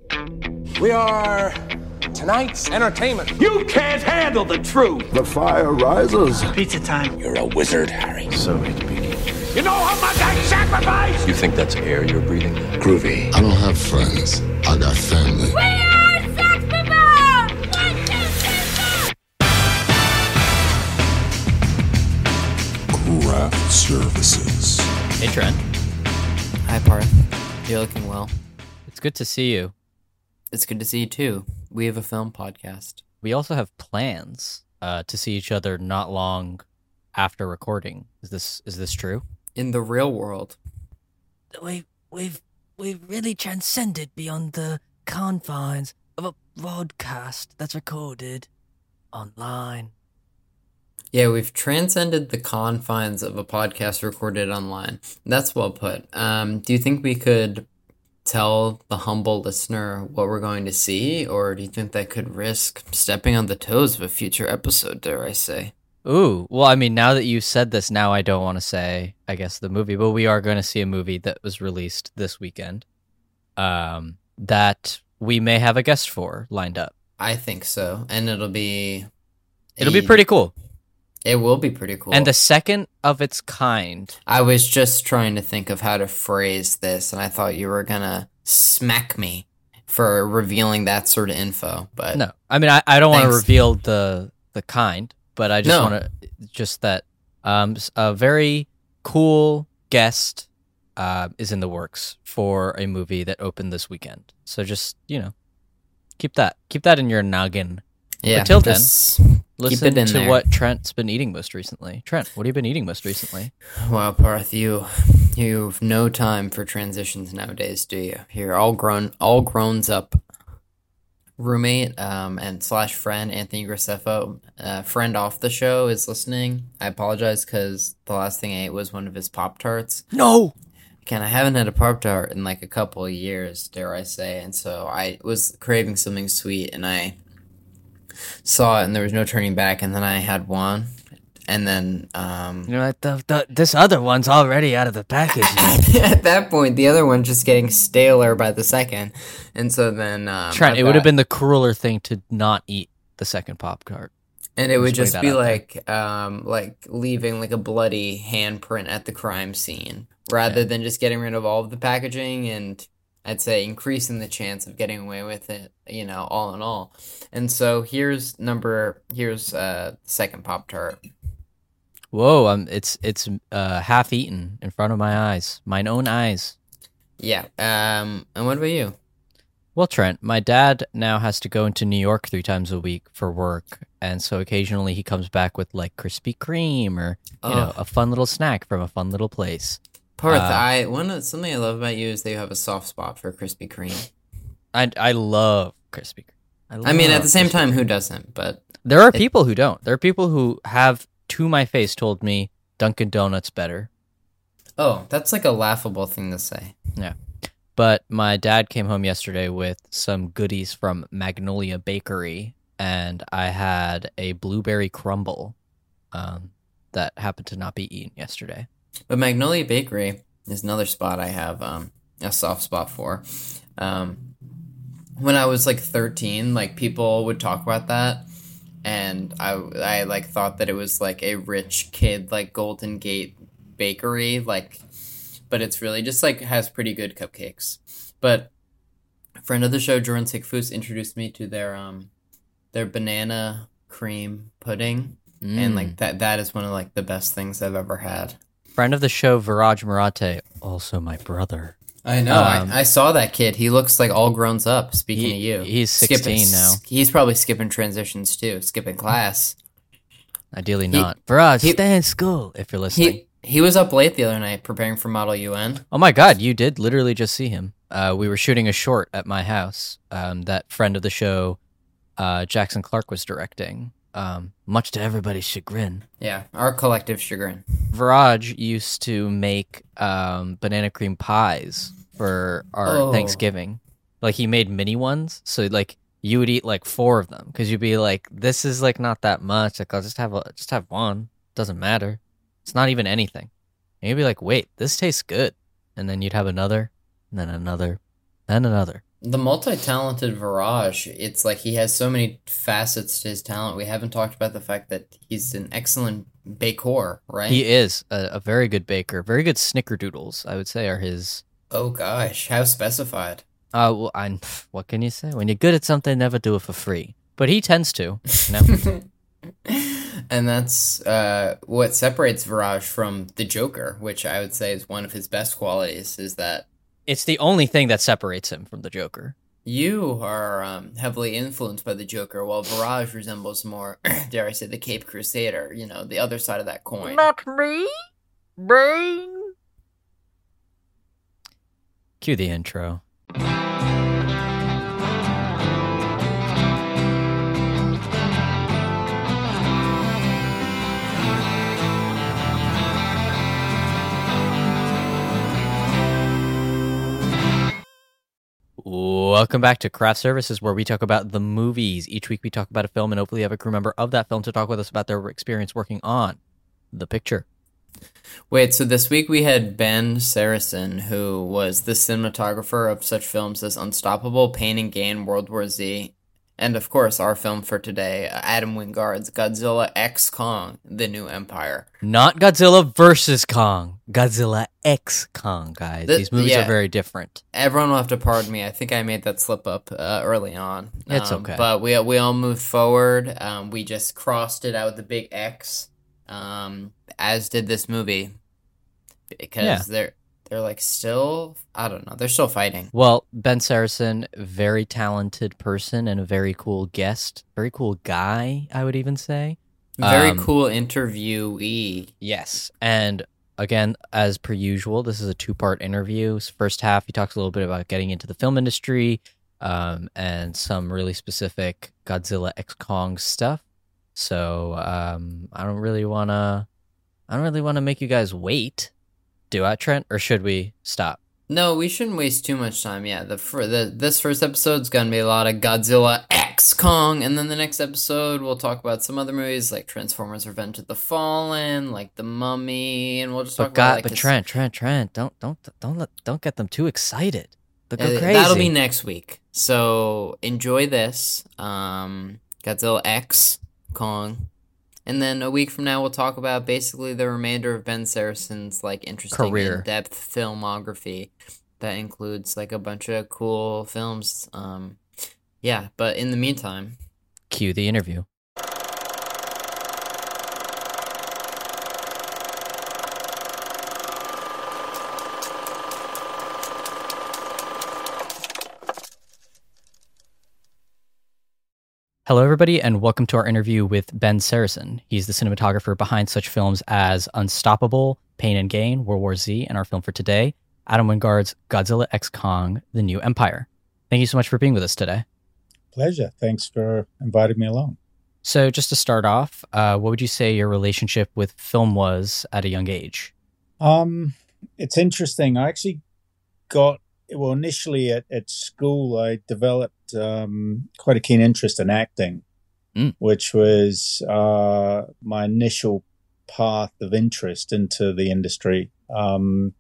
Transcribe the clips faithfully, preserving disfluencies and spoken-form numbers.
We are tonight's entertainment. You can't handle the truth. The fire rises. Pizza time. You're a wizard, Harry. So it begins. You know how much I sacrifice? You think that's air you're breathing? Groovy. I don't have friends. I got family. We are Sex People! One, two, three, four! Craft Services. Hey, Trent. Hi, Parth. You're looking well. It's good to see you. It's good to see you, too. We have a film podcast. We also have plans uh, to see each other not long after recording. Is this is this true? In the real world. We've, we've, we've really transcended beyond the confines of a broadcast that's recorded online. Yeah, we've transcended the confines of a podcast recorded online. That's well put. Um, do you think we could tell the humble listener what we're going to see, or do you think that could risk stepping on the toes of a future episode, dare I say? Ooh, well, I mean, now that you said this, now I don't want to say, I guess, the movie, but we are going to see a movie that was released this weekend um, that we may have a guest for lined up. I think so, and it'll be... It'll be pretty cool. It will be pretty cool. And the second of its kind. I was just trying to think of how to phrase this, and I thought you were going to smack me for revealing that sort of info. But no, I mean, I, I don't want to Thanks. reveal the the kind, but I just No. want to, just that um, a very cool guest uh, is in the works for a movie that opened this weekend. So just, you know, keep that, keep that in your noggin. yeah, Until just Listen keep it in to there. what Trent's been eating most recently. Trent, what have you been eating most recently? Wow, Parth, you you have no time for transitions nowadays, do you? You're all grown, all grown up roommate um, and slash friend Anthony Graceffo, uh, friend off the show, is listening. I apologize because the last thing I ate was one of his Pop Tarts. No. Again, I haven't had a Pop Tart in like a couple of years, dare I say, and so I was craving something sweet, and I saw it, and there was no turning back, and then I had one, and then um, You know, like the, the, this other one's already out of the package. at that point, the other one's just getting staler by the second, and so then um, Trent, I've it would have got- been the crueler thing to not eat the second Pop Tart. and it would just just putting be that out there. like um, like leaving like a bloody handprint at the crime scene, rather Yeah. than just getting rid of all of the packaging and I'd say increasing the chance of getting away with it, you know, all in all. And so here's number here's uh second Pop Tart. Whoa, um, it's it's uh, half eaten in front of my eyes, mine own eyes. Yeah. Um. And what about you? Well, Trent, my dad now has to go into New York three times a week for work, and so occasionally he comes back with like Krispy Kreme or you know Ugh. a fun little snack from a fun little place. Parth, Uh, I one of- something I love about you is that you have a soft spot for Krispy Kreme. I I love Krispy Kreme. I mean, at love the same Krispy time, Kreme. who doesn't? But There are it- people who don't. There are people who have, to my face, told me Dunkin' Donuts better. oh, that's like a laughable thing to say. Yeah. But my dad came home yesterday with some goodies from Magnolia Bakery, and I had a blueberry crumble um, that happened to not be eaten yesterday. But Magnolia Bakery is another spot I have um, a soft spot for. Um, when I was like thirteen, like people would talk about that, and I I like thought that it was like a rich kid like Golden Gate Bakery, like, but it's really just like has pretty good cupcakes. But a friend of the show, Jordan Sickfoos, introduced me to their um their banana cream pudding, and like that that is one of like the best things I've ever had. Friend of the show, Viraj Marathe, also my brother. I know. Um, I, I saw that kid. He looks like all grown up. Speaking He- of you, he's sixteen Skipping- now. He's probably skipping transitions too, skipping class. Ideally He- not. Viraj, he- stay in school if you're listening. He he was up late the other night preparing for Model U N. Oh my God, you did literally just see him. Uh, we were shooting a short at my house um, that friend of the show, uh, Jackson Clark, was directing, um, much to everybody's chagrin. Yeah, our collective chagrin. Viraj used to make um, banana cream pies for our Oh. Thanksgiving. Like, he made mini ones, so like you would eat like four of them because you'd be like, "This is like not that much. Like, I'll just have a, just have one. Doesn't matter. It's not even anything." And you'd be like, "Wait, this tastes good," and then you'd have another, and then another, then another. The multi-talented Viraj, it's like he has so many facets to his talent. We haven't talked about the fact that he's an excellent baker, right? He is a, a very good baker. Very good snickerdoodles, I would say, are his. Oh gosh, how specified. Uh, well, I'm, what can you say? When you're good at something, never do it for free. But he tends to. You know? And that's uh, what separates Viraj from the Joker, which I would say is one of his best qualities, is that It's the only thing that separates him from the Joker. you are um, heavily influenced by the Joker, while Viraj resembles more, dare I say, the Cape Crusader, you know, the other side of that coin. Not me, brain. Cue the intro. Welcome back to Craft Services, where we talk about the movies. Each week we talk about a film and hopefully have a crew member of that film to talk with us about their experience working on the picture. Wait, so this week we had Ben Saracen, who was the cinematographer of such films as Unstoppable, Pain and Gain, World War Z, and of course our film for today, Adam Wingard's Godzilla X Kong, The New Empire. Not Godzilla versus Kong. Godzilla X Kong, guys. The- These movies yeah. are very different. Everyone will have to pardon me. I think I made that slip up uh, early on. It's Um, okay. But we we all moved forward. Um, we just crossed it out with the big X, um, as did this movie, because Yeah. they're they're like still, I don't know, they're still fighting. Well, Ben Saracen, very talented person and a very cool guest. Very cool guy, I would even say. Very Um, cool interviewee. Yes. And again, as per usual, this is a two-part interview. First half, he talks a little bit about getting into the film industry um, and some really specific Godzilla X Kong stuff. So um, I don't really want to I don't really want to make you guys wait. Do I, Trent? Or should we stop? No, we shouldn't waste too much time. Yeah, the, fir- the this first episode's gonna be a lot of Godzilla X Kong, and then the next episode we'll talk about some other movies like Transformers: Revenge of the Fallen, like The Mummy, and we'll just talk But God, about like but this- Trent, Trent, Trent, don't don't don't let don't get them too excited. They'll go Uh, crazy. That'll be next week. So enjoy this, um, Godzilla X Kong, and then a week from now we'll talk about basically the remainder of Ben Saracen's like interesting Career. in-depth filmography that includes like a bunch of cool films. Um, yeah, but in the meantime, Cue the interview. Hello, everybody, and welcome to our interview with Ben Saracen. He's the cinematographer behind such films as Unstoppable, Pain and Gain, World War Z, and our film for today, Adam Wingard's Godzilla X Kong, The New Empire. Thank you so much for being with us today. Pleasure. Thanks for inviting me along. So just to start off, uh, what would you say your relationship with film was at a young age? Um, it's interesting. I actually got, well, initially at, at school, I developed um, quite a keen interest in acting, Mm. which was uh, my initial path of interest into the industry. Um,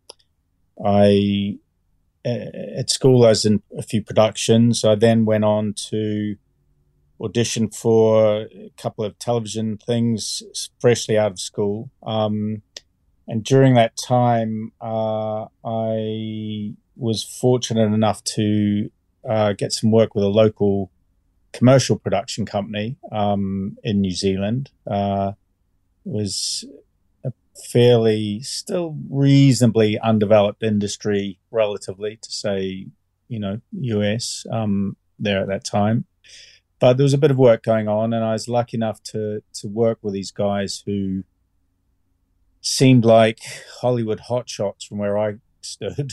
I at school, I was in a few productions. I then went on to audition for a couple of television things freshly out of school. Um, and during that time, uh, I was fortunate enough to uh, get some work with a local commercial production company um, in New Zealand. Uh, it was a fairly, still reasonably undeveloped industry, relatively to say, you know, U S um, there at that time. But there was a bit of work going on, and I was lucky enough to to work with these guys who seemed like Hollywood hotshots from where I stood.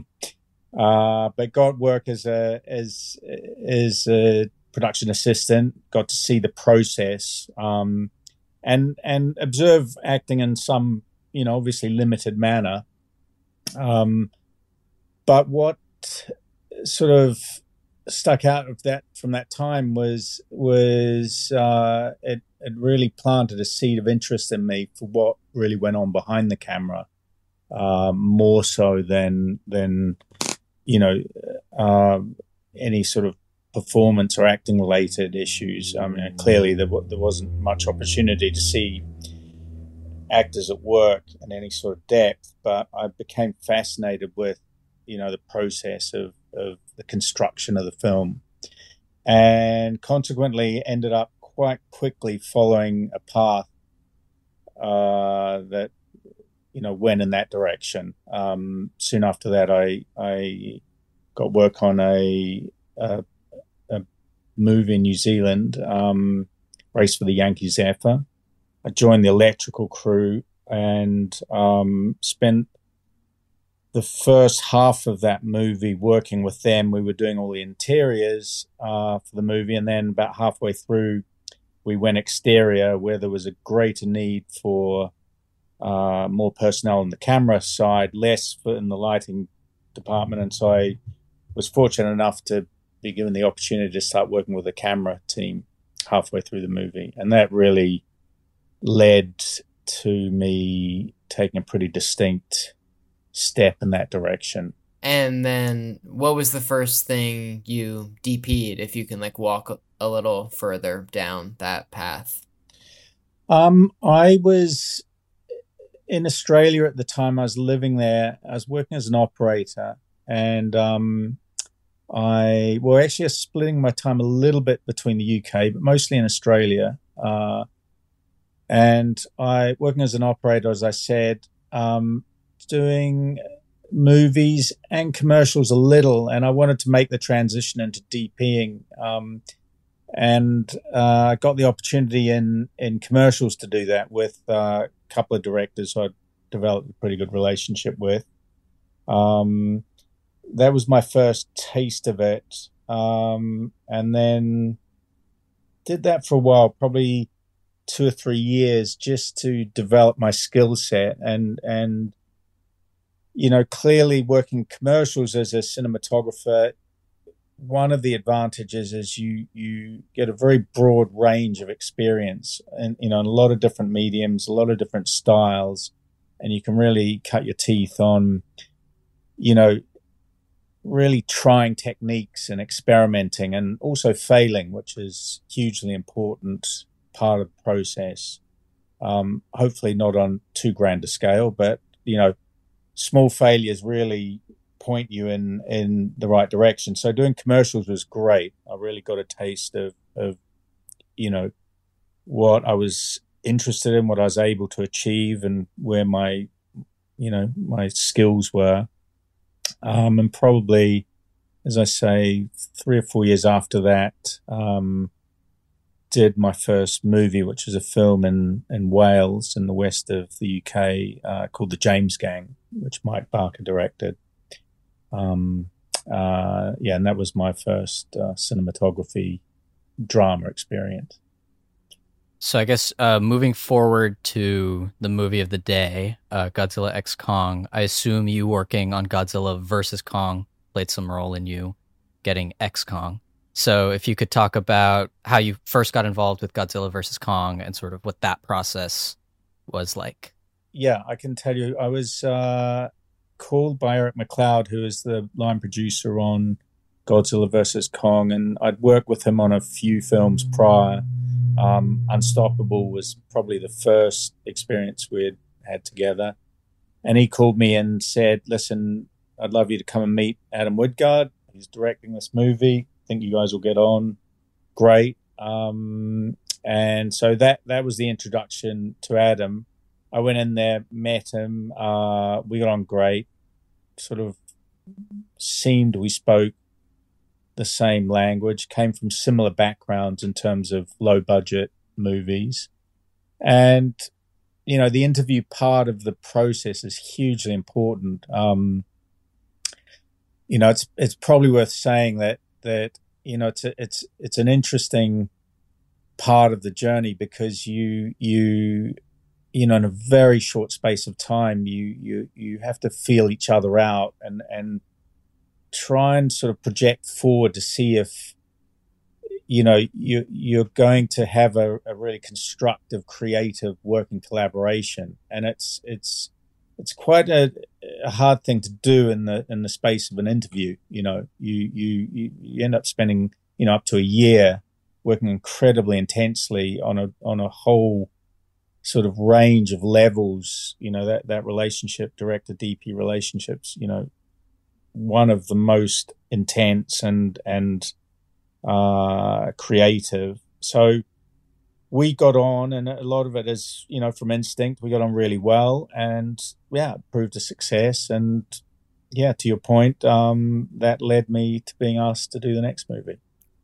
uh, but got work as a as as a production assistant. Got to see the process, um, and and observe acting in some, you know, obviously limited manner. Um, but what sort of stuck out of that from that time was was uh, it it really planted a seed of interest in me for what really went on behind the camera, uh, more so than than you know uh, any sort of performance or acting related issues. I mean, clearly there, w- there wasn't much opportunity to see actors at work in any sort of depth, but I became fascinated with, you know, the process of, of the construction of the film, and consequently ended up quite quickly following a path uh, that, you know, went in that direction. Um, soon after that, I I got work on a, a, a movie in New Zealand, um, Race for the Yankee Zephyr. I joined the electrical crew and um, spent the first half of that movie working with them. We were doing all the interiors uh, for the movie, and then about halfway through, we went exterior, where there was a greater need for uh, more personnel on the camera side, less for in the lighting department. And so I was fortunate enough to be given the opportunity to start working with the camera team halfway through the movie, and that really led to me taking a pretty distinct step in that direction. And then what was the first thing you D P'd, if you can like walk a little further down that path? Um, I was in Australia at the time. I was living there. I was working as an operator, and um, I, well, actually I was splitting my time a little bit between the U K, but mostly in Australia. Uh, And I, working as an operator, as I said, um, doing movies and commercials a little, and I wanted to make the transition into DPing. Um, and I uh, got the opportunity in, in commercials to do that with uh, a couple of directors who I developed a pretty good relationship with. Um, that was my first taste of it. Um, and then did that for a while, probably two or three years, just to develop my skill set. And, and, you know, clearly working commercials as a cinematographer, one of the advantages is you, you get a very broad range of experience and, you know, in a lot of different mediums, a lot of different styles, and you can really cut your teeth on, you know, really trying techniques and experimenting and also failing, which is hugely important part of the process. Um, hopefully not on too grand a scale, but, you know, small failures really point you in, in the right direction. So doing commercials was great. I really got a taste of, of, you know, what I was interested in, what I was able to achieve, and where my, you know, my skills were. Um, and probably, as I say, three or four years after that, um, did my first movie, which was a film in, in Wales, in the west of the U K, uh, called The James Gang, which Mike Barker directed. Um, uh, yeah, and that was my first uh, cinematography drama experience. So I guess uh, moving forward to the movie of the day, uh, Godzilla X Kong, I assume you working on Godzilla versus Kong played some role in you getting X Kong. So if you could talk about how you first got involved with Godzilla versus Kong and sort of what that process was like. Yeah, I can tell you, I was uh, called by Eric McLeod, who is the line producer on Godzilla versus Kong, and I'd worked with him on a few films prior. Um, Unstoppable was probably the first experience we'd had together. And he called me and said, listen, I'd love you to come and meet Adam Woodgard. He's directing this movie. I think you guys will get on great. Um, and so that, that was the introduction to Adam. I went in there, met him. Uh, we got on great. Sort of seemed we spoke the same language, came from similar backgrounds in terms of low budget movies. And, you know, the interview part of the process is hugely important. Um, you know, it's, it's probably worth saying that, that, you know, it's, a, it's, it's an interesting part of the journey because you, you, you know, in a very short space of time, you, you, you have to feel each other out and, and, try and sort of project forward to see if, you know, you, you're going to have a, a really constructive, creative working collaboration. And it's, it's, it's quite a, a hard thing to do in the in the space of an interview. You know, you you you, you end up spending you know up to a year working incredibly intensely on a on a whole sort of range of levels. You know, that that relationship, director D P relationships. You know, one of the most intense and and uh, creative. So we got on, and a lot of it is, you know, from instinct. We got on really well, and yeah, it proved a success. And yeah, to your point, um, that led me to being asked to do the next movie.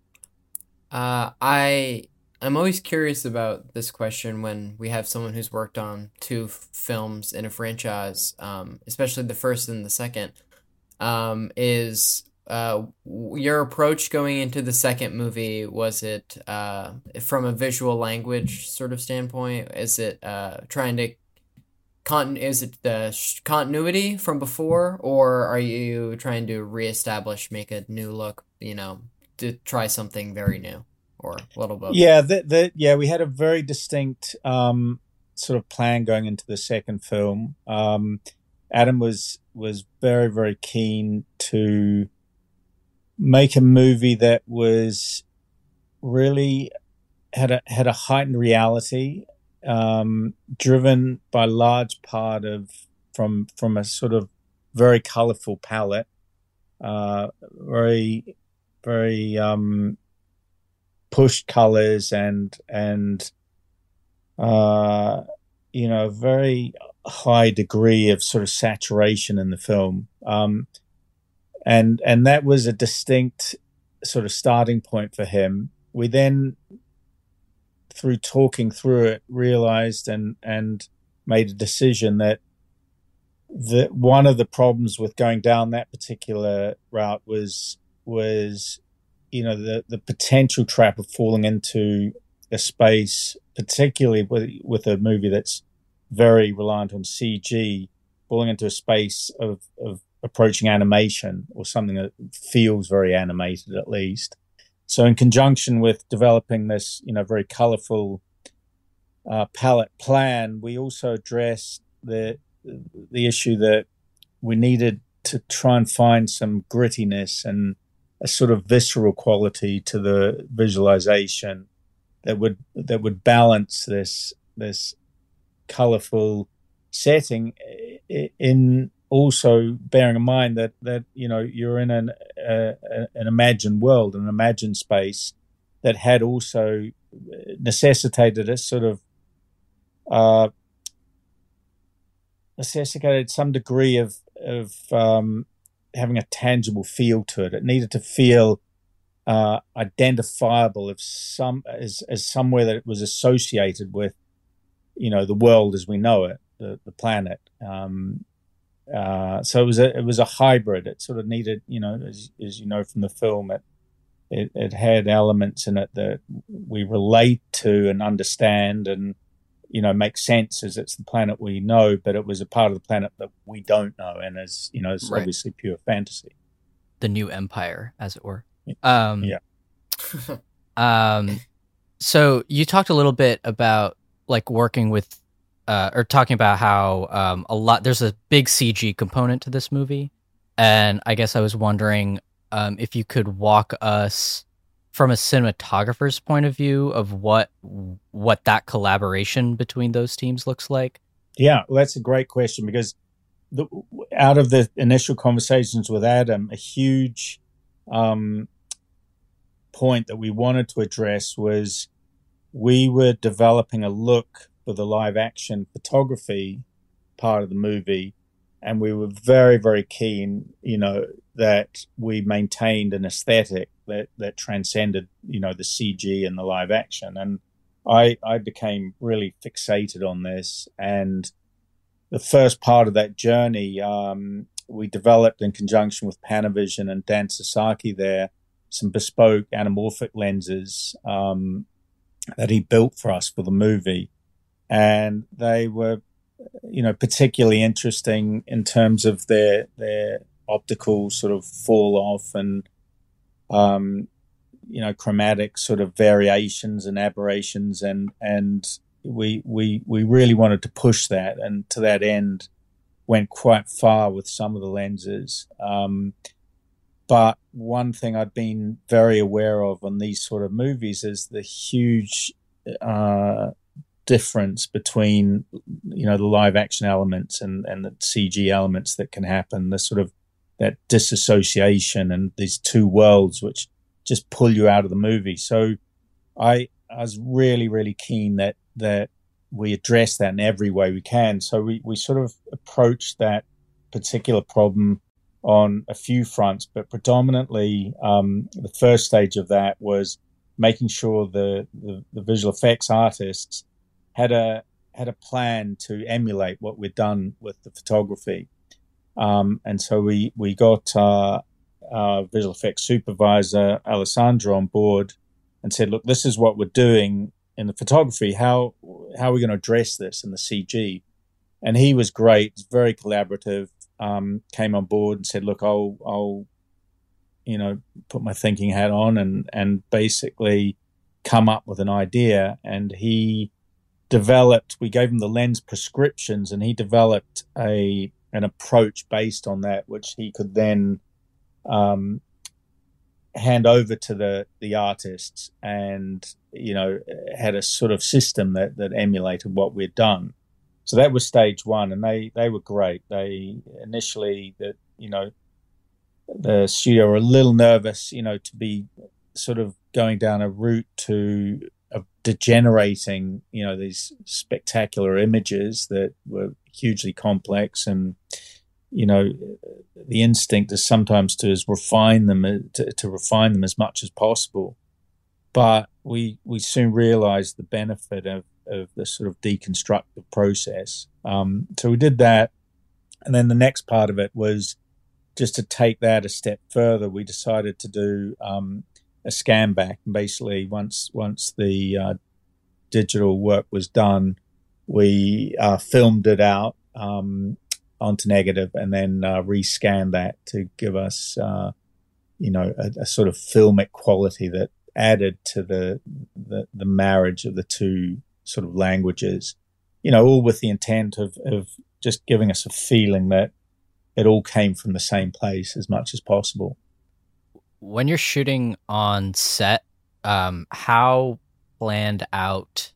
Uh, I I'm always curious about this question when we have someone who's worked on two f- films in a franchise, um, especially the first and the second. Um, is uh, your approach going into the second movie, was it uh, from a visual language sort of standpoint? Is it uh, trying to con- is it the sh- continuity from before, or are you trying to reestablish, make a new look, you know, to try something very new, or a little bit? Yeah, that that yeah, we had a very distinct um, sort of plan going into the second film. Um, Adam was was very very keen to make a movie that was really had a had a heightened reality, um, driven by large part of from from a sort of very colorful palette, uh, very very um, pushed colors and and uh, you know, very high degree of sort of saturation in the film. Um, And and that was a distinct sort of starting point for him. We then, through talking through it, realized and and made a decision that that one of the problems with going down that particular route was was you know the the potential trap of falling into a space, particularly with with a movie that's very reliant on C G, falling into a space of of approaching animation, or something that feels very animated at least. So in conjunction with developing this, you know, very colorful uh, palette plan, we also addressed the the issue that we needed to try and find some grittiness and a sort of visceral quality to the visualization that would that would balance this this colorful setting, in also bearing in mind that that you know you're in an uh, an imagined world, an imagined space that had also necessitated a sort of uh, necessitated some degree of of um, having a tangible feel to it. It needed to feel uh, identifiable of some as as somewhere that it was associated with, you know, the world as we know it, the the planet. Um, uh, so it was a it was a hybrid. It sort of needed, you know, as as you know from the film, it it, it had elements in it that we relate to and understand, and you know make sense as it's the planet we know, but it was a part of the planet that we don't know, and as you know, it's Right. obviously pure fantasy. The new empire, as it were. Um, Yeah. um, so you talked a little bit about like working with, uh, or talking about how um, a lot there's a big C G component to this movie, and I guess I was wondering um, if you could walk us from a cinematographer's point of view of what what that collaboration between those teams looks like. Yeah, well, that's a great question, because the, out of the initial conversations with Adam, a huge um, point that we wanted to address was we were developing a look for the live action photography part of the movie, and we were very, very keen, you know, that we maintained an aesthetic that, that transcended, you know, the C G and the live action. And I, I became really fixated on this. And the first part of that journey, um, we developed in conjunction with Panavision and Dan Sasaki there, some bespoke anamorphic lenses um, that he built for us for the movie. And they were, you know, particularly interesting in terms of their their optical sort of fall off and, um, you know, chromatic sort of variations and aberrations. And, and we, we, we really wanted to push that. And to that end, went quite far with some of the lenses. Um, but one thing I've been very aware of on these sort of movies is the huge uh, difference between, you know, the live action elements and, and the C G elements that can happen, the sort of that disassociation and these two worlds which just pull you out of the movie. So I, I was really, really keen that, that we address that in every way we can. So we, we sort of approached that particular problem on a few fronts, but predominantly um, the first stage of that was making sure the, the, the visual effects artists had a had a plan to emulate what we'd done with the photography. Um, and so we, we got uh, our visual effects supervisor, Alessandro, on board and said, look, this is what we're doing in the photography. How how are we going to address this in the C G? And he was great, very collaborative, um, came on board and said, look, I'll, I'll you know, put my thinking hat on and, and basically come up with an idea. And he developed, we gave him the lens prescriptions, and he developed a an approach based on that, which he could then um, hand over to the, the artists, and, you know, had a sort of system that, that emulated what we'd done. So that was stage one, and they, they were great. They initially, that you know, the studio were a little nervous, you know, to be sort of going down a route to of degenerating, you know, these spectacular images that were hugely complex, and, you know, the instinct is sometimes to is refine them, to, to refine them as much as possible. But we we soon realized the benefit of, of the sort of deconstructive process. Um, so we did that. And then the next part of it was just to take that a step further. We decided to do um, a scan back. And basically, once once the uh, digital work was done, we uh, filmed it out um, onto negative, and then uh, rescanned that to give us, uh, you know, a, a sort of filmic quality that added to the, the the marriage of the two sort of languages. You know, all with the intent of of just giving us a feeling that it all came from the same place as much as possible. When you're shooting on set, um, how planned out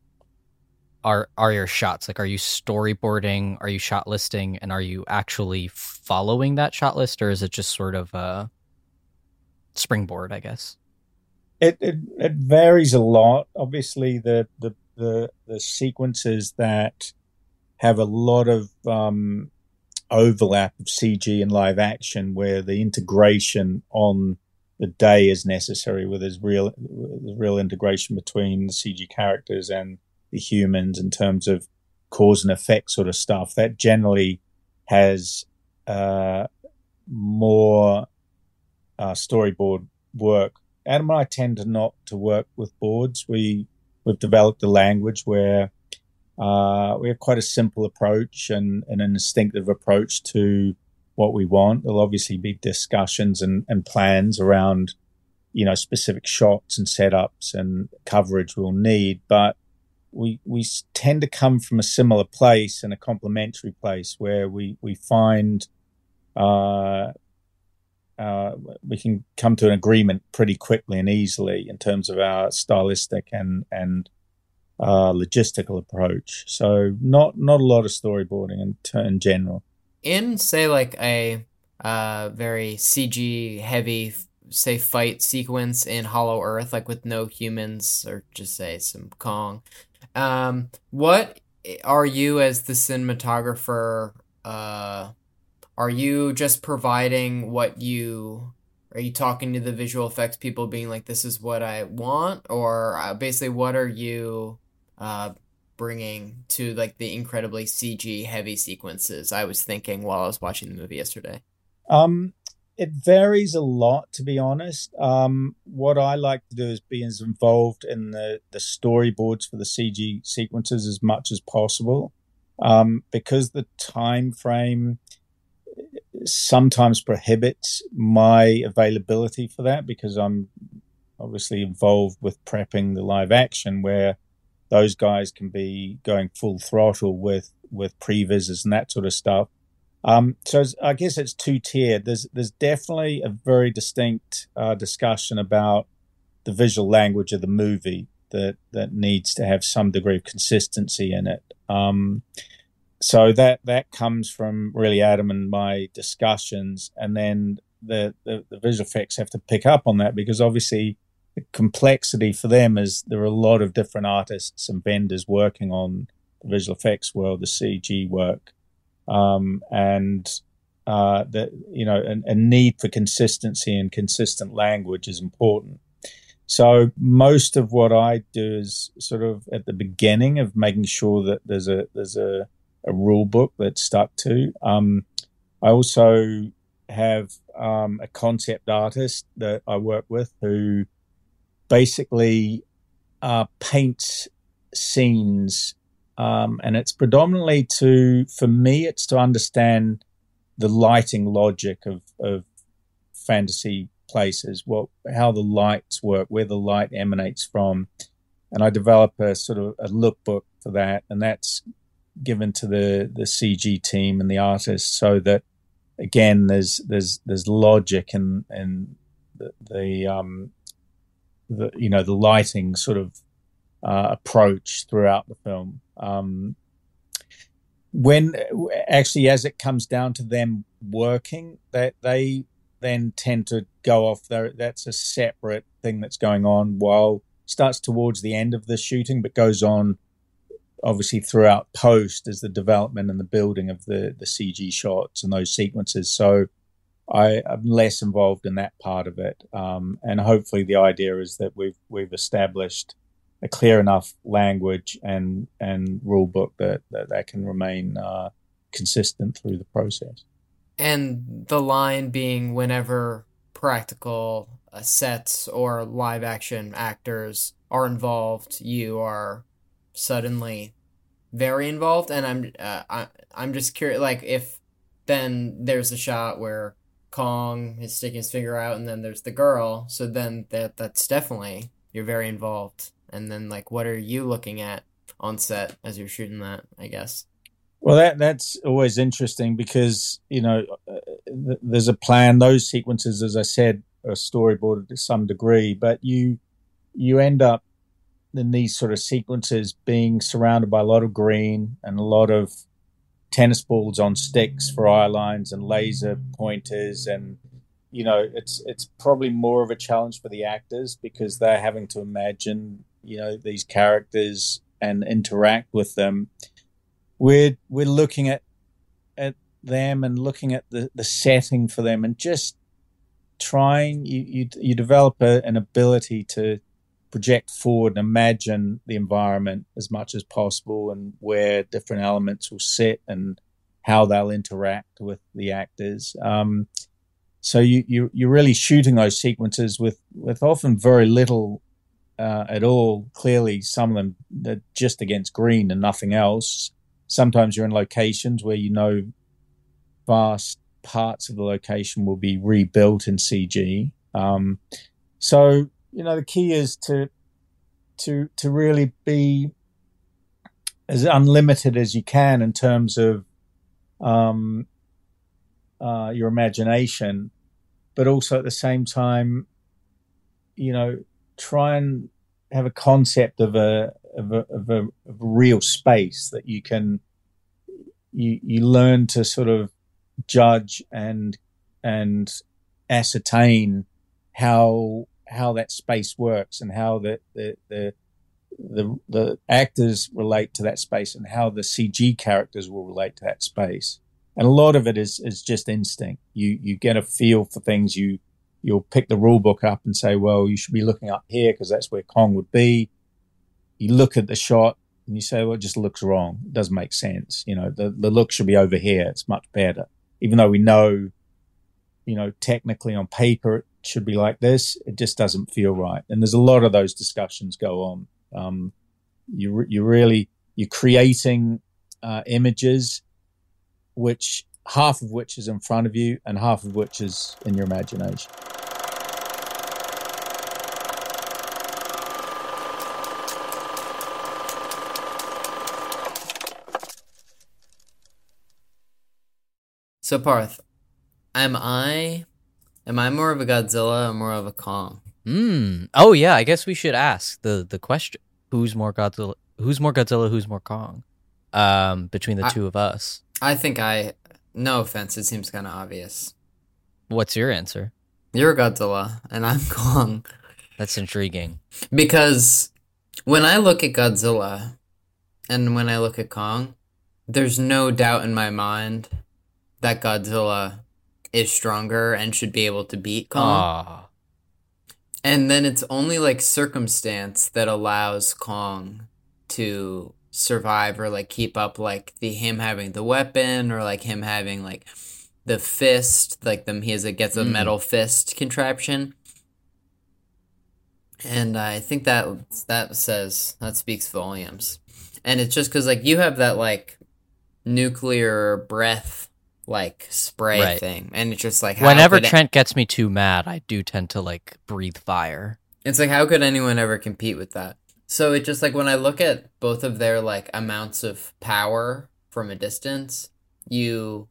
are are your shots? Like, are you storyboarding? Are you shot listing? And are you actually following that shot list, or is it just sort of a springboard, I guess? It it, it varies a lot. Obviously, the the the, the sequences that have a lot of um, overlap of C G and live action, where the integration on the day is necessary, where there's real there's real integration between the C G characters and the humans in terms of cause and effect sort of stuff. That generally has uh, more uh, storyboard work. Adam and I tend to not to work with boards. We we've developed a language where uh, we have quite a simple approach and, and an instinctive approach to what we want. There'll obviously be discussions and, and plans around, you know, specific shots and setups and coverage we'll need, but we we tend to come from a similar place and a complementary place where we we find uh, uh, we can come to an agreement pretty quickly and easily in terms of our stylistic and and uh, logistical approach. So not not a lot of storyboarding in, in general. In, say, like a uh, very C G heavy, say, fight sequence in Hollow Earth, like with no humans, or just say some Kong, um, what are you as the cinematographer, uh, are you just providing what you, are you talking to the visual effects people being like, this is what I want, or uh, basically what are you uh, bringing to like the incredibly C G heavy sequences I was thinking while I was watching the movie yesterday? Um, it varies a lot, to be honest. Um, what I like to do is be as involved in the, the storyboards for the C G sequences as much as possible, um, because the time frame sometimes prohibits my availability for that, because I'm obviously involved with prepping the live action, where those guys can be going full throttle with, with previses and that sort of stuff. Um, so it's, I guess it's two tiered. There's there's definitely a very distinct uh, discussion about the visual language of the movie that that needs to have some degree of consistency in it. Um, so that that comes from really Adam and my discussions, and then the, the the visual effects have to pick up on that, because obviously the complexity for them is there are a lot of different artists and vendors working on the visual effects world, the C G work. Um, and uh, that you know, a, a need for consistency and consistent language is important. So most of what I do is sort of at the beginning of making sure that there's a there's a, a rule book that's stuck to. Um, I also have um, a concept artist that I work with who basically uh, paints scenes. Um, and it's predominantly to, for me, it's to understand the lighting logic of, of fantasy places, what, how the lights work, where the light emanates from. And I develop a sort of a lookbook for that. And that's given to the, the C G team and the artists, so that, again, there's, there's, there's logic and, and the, the, um, the, you know, the lighting sort of, uh, approach throughout the film. Um, when actually, as it comes down to them working, that they then tend to go off there. That's a separate thing that's going on while starts towards the end of the shooting, but goes on obviously throughout post as the development and the building of the, the C G shots and those sequences. So I, I'm less involved in that part of it. Um, and hopefully the idea is that we've, we've established a clear enough language and and rule book that that, that can remain uh, consistent through the process. And the line being, whenever practical uh, sets or live action actors are involved, you are suddenly very involved. And I'm uh, I, I'm just curious, like, if then there's a shot where Kong is sticking his finger out, and then there's the girl. So then that that's definitely, you're very involved. And then, like, what are you looking at on set as you're shooting that, I guess? Well, that that's always interesting because, you know, uh, th- there's a plan. Those sequences, as I said, are storyboarded to some degree, but you you end up in these sort of sequences being surrounded by a lot of green and a lot of tennis balls on sticks for eye lines and laser pointers, and you know, it's it's probably more of a challenge for the actors because they're having to imagine, you know, these characters and interact with them. We're we're looking at at them and looking at the, the setting for them, and just trying. You you, you develop a, an ability to project forward and imagine the environment as much as possible, and where different elements will sit and how they'll interact with the actors. Um, so you you you're really shooting those sequences with with often very little. Uh, at all. Clearly, some of them are just against green and nothing else. Sometimes you're in locations where you know vast parts of the location will be rebuilt in C G. Um, so you know the key is to to to really be as unlimited as you can in terms of um, uh, your imagination, but also at the same time, you know, try and have a concept of a of a, of a, of a real space that you can you you learn to sort of judge and and ascertain how how that space works and how the the the the, the actors relate to that space and how the C G characters will relate to that space. And a lot of it is is just instinct. You you get a feel for things. You You'll pick the rule book up and say, well, you should be looking up here because that's where Kong would be. You look at the shot and you say, well, it just looks wrong. It doesn't make sense. You know, the, the look should be over here. It's much better. Even though we know, you know, technically on paper it should be like this, it just doesn't feel right. And there's a lot of those discussions go on. Um, you, you really, you're creating uh, images which half of which is in front of you and half of which is in your imagination. So Parth, am I am I more of a Godzilla or more of a Kong? Hmm. Oh yeah, I guess we should ask the the question: Who's more Godzilla? Who's more Godzilla? Who's more Kong? Um, between the I, two of us. I think I. No offense, it seems kind of obvious. What's your answer? You're Godzilla, and I'm Kong. That's intriguing. Because when I look at Godzilla, and when I look at Kong, there's no doubt in my mind that Godzilla is stronger and should be able to beat Kong. Aww. And then it's only like circumstance that allows Kong to survive or like keep up, like the him having the weapon or like him having like the fist, like them he has a gets a mm. metal fist contraption. And I think that that says that speaks volumes. And it's just because like you have that like nuclear breath like spray right. thing, and it's just like whenever could Trent it- gets me too mad, I do tend to like breathe fire. It's like, how could anyone ever compete with that? So it just like when I look at both of their like amounts of power from a distance, you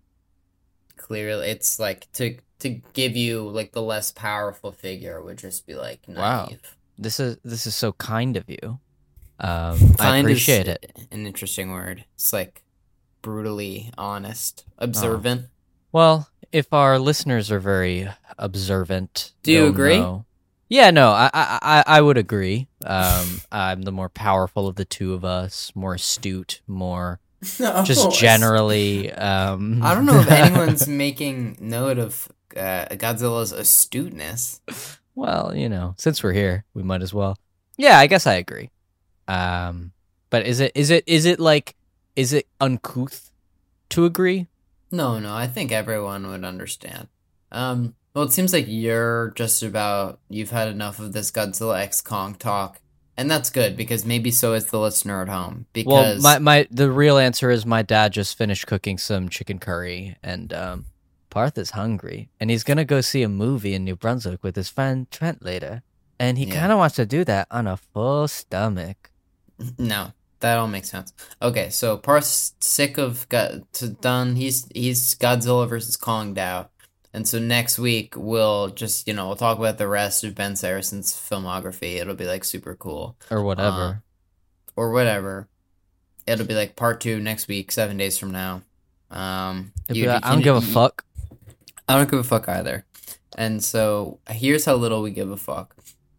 clearly it's like to to give you like the less powerful figure would just be like naive. Wow, this is this is so kind of you. Um, kind I appreciate is it. An interesting word. It's like brutally honest, observant. Oh. Well, if our listeners are very observant, do you agree? Know. Yeah, no, I, I, I would agree. Um, I'm the more powerful of the two of us, more astute, more no, just generally. Um... I don't know if anyone's making note of uh, Godzilla's astuteness. Well, you know, since we're here, we might as well. Yeah, I guess I agree. Um, but is it is it is it like is it uncouth to agree? No, no, I think everyone would understand. Um. Well, it seems like you're just about, you've had enough of this Godzilla X Kong talk, and that's good, because maybe so is the listener at home, because... Well, my, my the real answer is my dad just finished cooking some chicken curry, and um, Parth is hungry, and he's gonna go see a movie in New Brunswick with his friend Trent later, and he yeah. kind of wants to do that on a full stomach. No, that all makes sense. Okay, so Parth's sick of, God, done, he's, he's Godzilla versus Kong Dao. And so next week, we'll just, you know, we'll talk about the rest of Ben Saracen's filmography. It'll be, like, super cool. Or whatever. Uh, or whatever. It'll be, like, part two next week, seven days from now. Um, you, like, I don't give a fuck. I don't give a fuck either. And so, here's how little we give a fuck.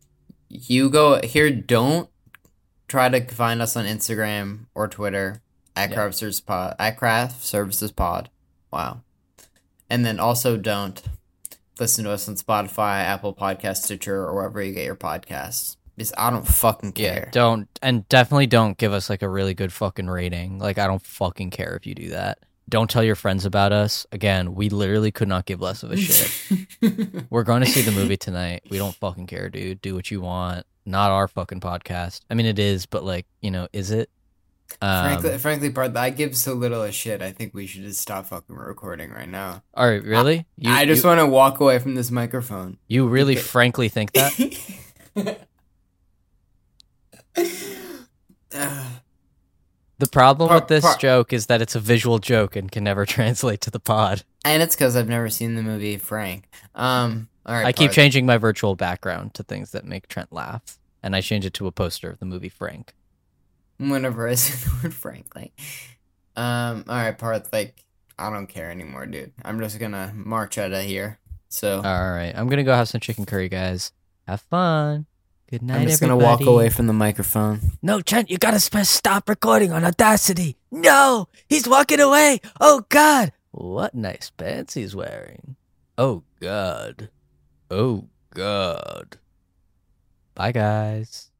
You go, here, don't try to find us on Instagram or Twitter, at, yeah. Craft, Services Pod, at Craft Services Pod. Wow. And then also don't listen to us on Spotify, Apple Podcasts, Stitcher, or wherever you get your podcasts. Because I don't fucking care. Yeah, don't, and definitely don't give us like a really good fucking rating. Like, I don't fucking care if you do that. Don't tell your friends about us. Again, we literally could not give less of a shit. We're going to see the movie tonight. We don't fucking care, dude. Do what you want. Not our fucking podcast. I mean, it is, but like, you know, is it? Um, frankly, frankly, Bart, I give so little a shit. I think we should just stop fucking recording right now. All right, really? You, I just want to walk away from this microphone. You really, okay. frankly, think that? The problem par, with this par- joke is that it's a visual joke and can never translate to the pod. And it's because I've never seen the movie Frank. Um, all right. I keep changing my virtual background to things that make Trent laugh, and I change it to a poster of the movie Frank. Whenever I say the word Frank, like, um, all right, Parth, like, I don't care anymore, dude. I'm just gonna march out of here. So, all right, I'm gonna go have some chicken curry, guys. Have fun. Good night, everybody. I'm just everybody. gonna walk away from the microphone. No, Trent, you gotta press stop recording on Audacity. No, he's walking away. Oh God, what nice pants he's wearing. Oh God, oh God. Bye, guys.